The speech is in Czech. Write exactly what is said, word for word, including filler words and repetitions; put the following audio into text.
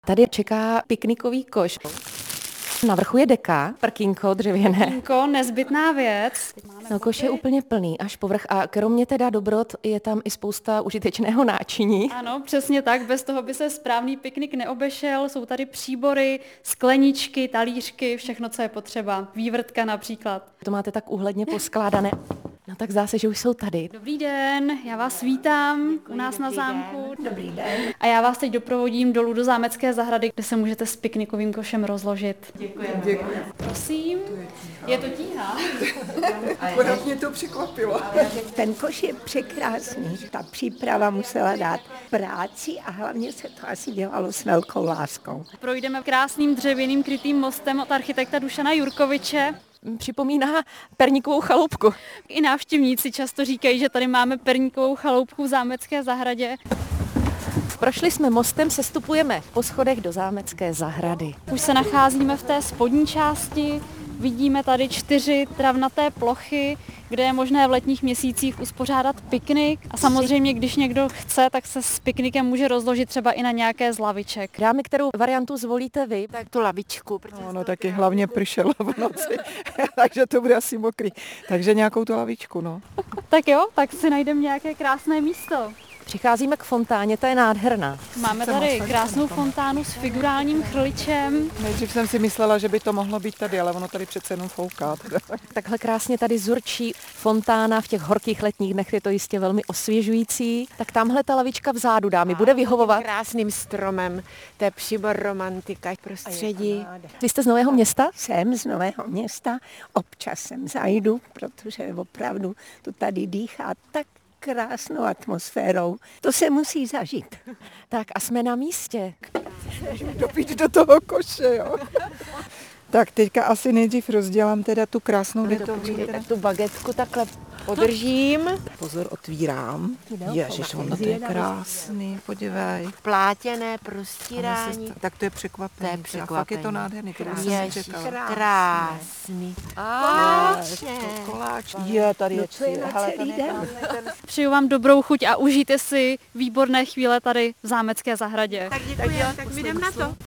Tady čeká piknikový koš. Na vrchu je deka, prkínko dřevěné. Prkínko, nezbytná věc. No, koš je úplně plný, až povrch. A kromě teda dobrot je tam i spousta užitečného náčiní. Ano, přesně tak. Bez toho by se správný piknik neobešel. Jsou tady příbory, skleničky, talířky, všechno, co je potřeba. Vývrtka například. To máte tak úhledně poskládané. No tak zdá se, že už jsou tady. Dobrý den, já vás vítám u nás na zámku. Dobrý den. A já vás teď doprovodím dolů do zámecké zahrady, kde se můžete s piknikovým košem rozložit. Děkujeme. Děkujeme. Prosím, je to tíha? Akorát mě to překvapilo. Ten koš je překrásný. Ta příprava musela dát práci a hlavně se to asi dělalo s velkou láskou. Projdeme krásným dřevěným krytým mostem od architekta Dušana Jurkoviče. Připomíná perníkovou chaloupku. I návštěvníci často říkají, že tady máme perníkovou chaloupku v zámecké zahradě. Prošli jsme mostem, sestupujeme po schodech do zámecké zahrady. Už se nacházíme v té spodní části, vidíme tady čtyři travnaté plochy, kde je možné v letních měsících uspořádat piknik. A samozřejmě, když někdo chce, tak se s piknikem může rozložit třeba i na nějaké z laviček. Dámy, kterou variantu zvolíte vy? Tak tu lavičku. No, no taky hlavně pršelo v noci, takže to bude asi mokrý. Takže nějakou tu lavičku, no. Tak jo, tak si najdeme nějaké krásné místo. Přicházíme k fontáně, ta je nádherná. Máme tady krásnou fontánu s figurálním chrličem. Nejdřív jsem si myslela, že by to mohlo být tady, ale ono tady přece jenom fouká. Takhle krásně tady zurčí fontána v těch horkých letních dnech, je to jistě velmi osvěžující. Tak tamhle ta lavička vzadu, dámy, bude vyhovovat. Krásným stromem, to je příbor romantika prostředí. Vy jste z Nového Města? Jsem z Nového Města, občas sem zajdu, protože opravdu to tady dýchá tak krásnou atmosférou. To se musí zažít. Tak a jsme na místě. Dopít do toho koše, jo. Tak teďka asi nejdřív rozdělám teda tu krásnou deku. Tak tu bagetku takhle podržím. Pozor, otvírám. Ježiš, ono to je krásný, podívej. Plátěné prostírání. Tak to je překvapení. To je A fakt je překvapení. to nádherný, to jsem Ježiš, nečekala. krásný. Koláč. Je, tady je Co je na hele, celý ten je den? Přeju vám dobrou chuť a užijte si výborné chvíle tady v zámecké zahradě. Tak děkuji, tak my jdeme na to.